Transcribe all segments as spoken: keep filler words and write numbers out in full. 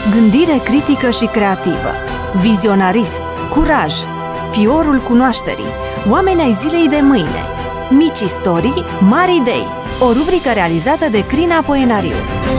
Gândire critică și creativă, vizionarism, curaj, fiorul cunoașterii, oameni ai zilei de mâine, mici istorii, mari idei, o rubrică realizată de Crina Poenariu.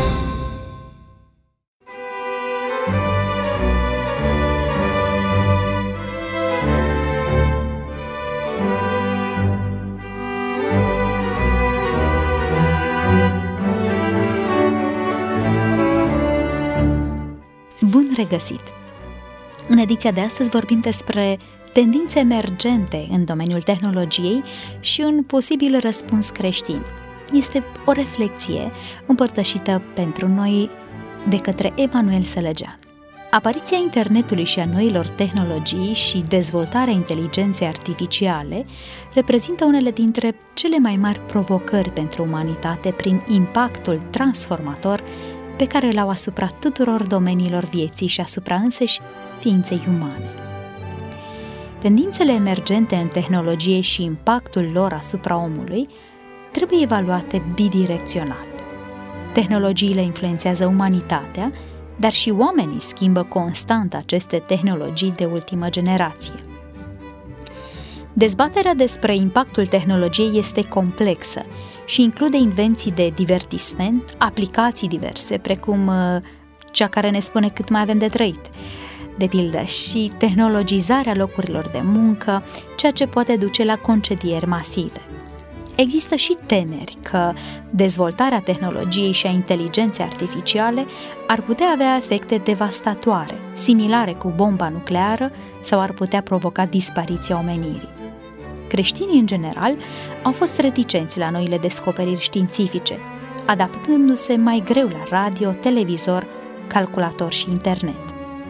Bun regăsit! În ediția de astăzi vorbim despre tendințe emergente în domeniul tehnologiei și un posibil răspuns creștin. Este o reflexie împărtășită pentru noi de către Emanuel Sălăgean. Apariția internetului și a noilor tehnologii și dezvoltarea inteligenței artificiale reprezintă unele dintre cele mai mari provocări pentru umanitate prin impactul transformator pe care îl au asupra tuturor domeniilor vieții și asupra însăși ființei umane. Tendințele emergente în tehnologie și impactul lor asupra omului trebuie evaluate bidirecțional. Tehnologiile influențează umanitatea, dar și oamenii schimbă constant aceste tehnologii de ultimă generație. Dezbaterea despre impactul tehnologiei este complexă și include invenții de divertisment, aplicații diverse, precum uh, cea care ne spune cât mai avem de trăit, de pildă, și tehnologizarea locurilor de muncă, ceea ce poate duce la concedieri masive. Există și temeri că dezvoltarea tehnologiei și a inteligenței artificiale ar putea avea efecte devastatoare, similare cu bomba nucleară, sau ar putea provoca dispariția omenirii. Creștinii, în general, au fost reticenți la noile descoperiri științifice, adaptându-se mai greu la radio, televizor, calculator și internet.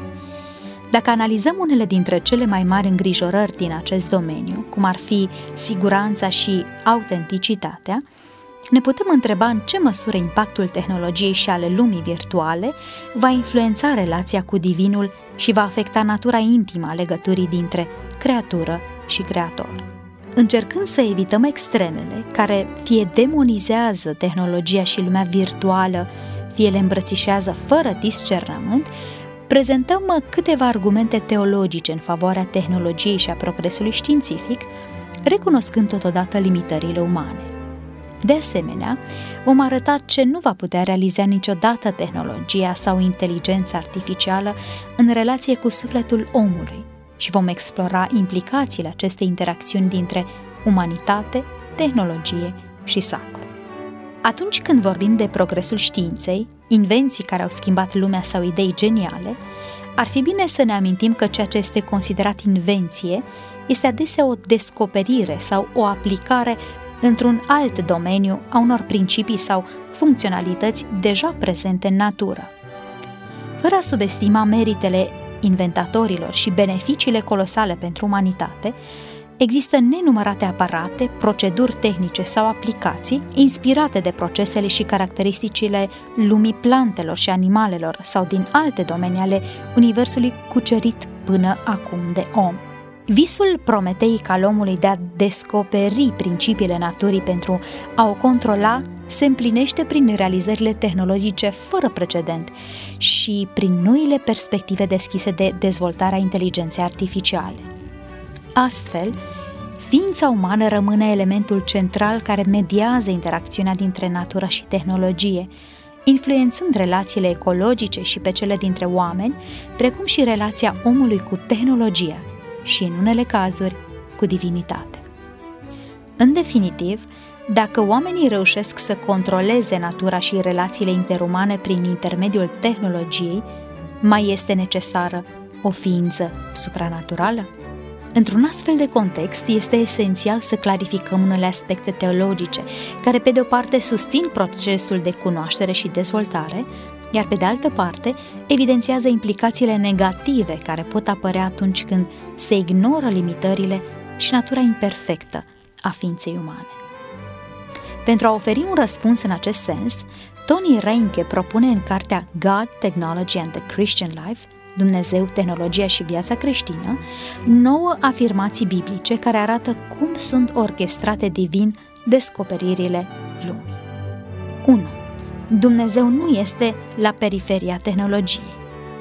Dacă analizăm unele dintre cele mai mari îngrijorări din acest domeniu, cum ar fi siguranța și autenticitatea, ne putem întreba în ce măsură impactul tehnologiei și ale lumii virtuale va influența relația cu divinul și va afecta natura intimă a legăturii dintre creatură și creator. Încercând să evităm extremele care fie demonizează tehnologia și lumea virtuală, fie le îmbrățișează fără discernământ, prezentăm câteva argumente teologice în favoarea tehnologiei și a progresului științific, recunoscând totodată limitările umane. De asemenea, vom arăta ce nu va putea realiza niciodată tehnologia sau inteligența artificială în relație cu sufletul omului și vom explora implicațiile acestei interacțiuni dintre umanitate, tehnologie și sacru. Atunci când vorbim de progresul științei, invenții care au schimbat lumea sau idei geniale, ar fi bine să ne amintim că ceea ce este considerat invenție este adesea o descoperire sau o aplicare într-un alt domeniu a unor principii sau funcționalități deja prezente în natură. Fără a subestima meritele inventatorilor și beneficiile colosale pentru umanitate, există nenumărate aparate, proceduri tehnice sau aplicații inspirate de procesele și caracteristicile lumii plantelor și animalelor sau din alte domenii ale universului cucerit până acum de om. Visul prometeic al omului de a descoperi principiile naturii pentru a o controla se împlinește prin realizările tehnologice fără precedent și prin noile perspective deschise de dezvoltarea inteligenței artificiale. Astfel, ființa umană rămâne elementul central care mediază interacțiunea dintre natură și tehnologie, influențând relațiile ecologice și pe cele dintre oameni, precum și relația omului cu tehnologia și, în unele cazuri, cu divinitatea. În definitiv, dacă oamenii reușesc să controleze natura și relațiile interumane prin intermediul tehnologiei, mai este necesară o ființă supranaturală? Într-un astfel de context, este esențial să clarificăm unele aspecte teologice, care pe de o parte susțin procesul de cunoaștere și dezvoltare, iar pe de altă parte evidențiază implicațiile negative care pot apărea atunci când se ignoră limitările și natura imperfectă a ființei umane. Pentru a oferi un răspuns în acest sens, Tony Reinke propune în cartea God, Technology and the Christian Life, Dumnezeu, tehnologia și viața creștină, nouă afirmații biblice care arată cum sunt orchestrate divin descoperirile lumii. unu. Dumnezeu nu este la periferia tehnologiei.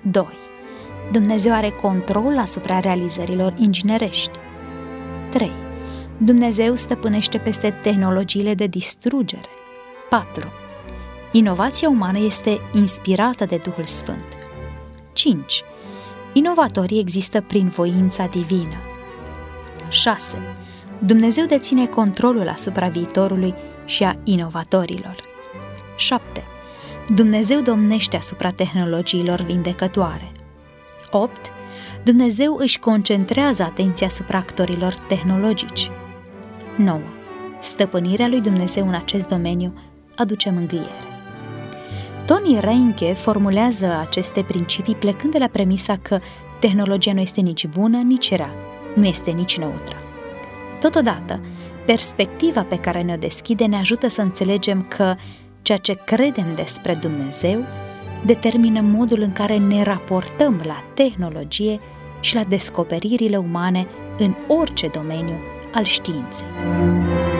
doi. Dumnezeu are control asupra realizărilor inginerești. trei. Dumnezeu stăpânește peste tehnologiile de distrugere. patru. Inovația umană este inspirată de Duhul Sfânt. cinci. Inovatorii există prin voința divină. șase. Dumnezeu deține controlul asupra viitorului și a inovatorilor. șapte. Dumnezeu domnește asupra tehnologiilor vindecătoare. opt. Dumnezeu își concentrează atenția asupra actorilor tehnologici. nouă. Stăpânirea lui Dumnezeu în acest domeniu aduce mângâiere. Tony Reinke formulează aceste principii plecând de la premisa că tehnologia nu este nici bună, nici rea, nu este nici neutră. Totodată, perspectiva pe care ne-o deschide ne ajută să înțelegem că ceea ce credem despre Dumnezeu determină modul în care ne raportăm la tehnologie și la descoperirile umane în orice domeniu al științei.